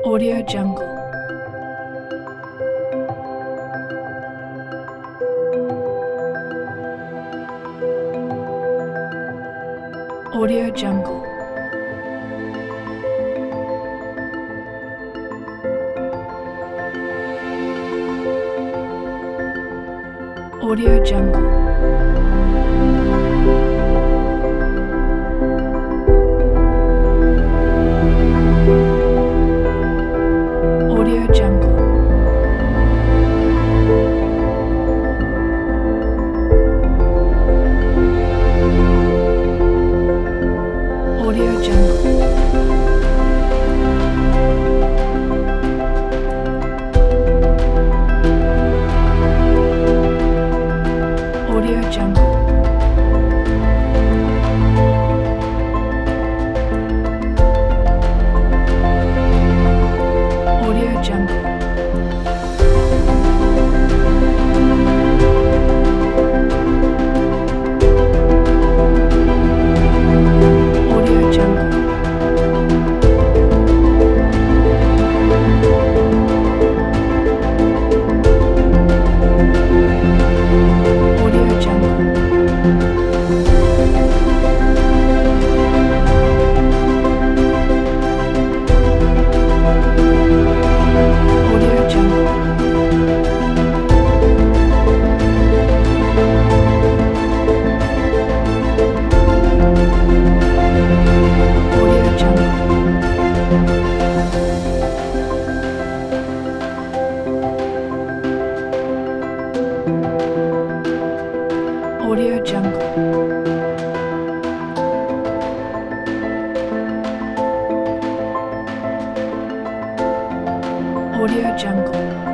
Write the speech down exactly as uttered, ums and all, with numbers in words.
Audio Jungle. Audio Jungle. Audio Jungle. Audio Jungle. Audio Jungle. Audio Jungle. Audio Jungle. Audio Jungle. Audio Jungle. Audio Jungle. Audio Jungle. Audio Jungle. Audio Jungle.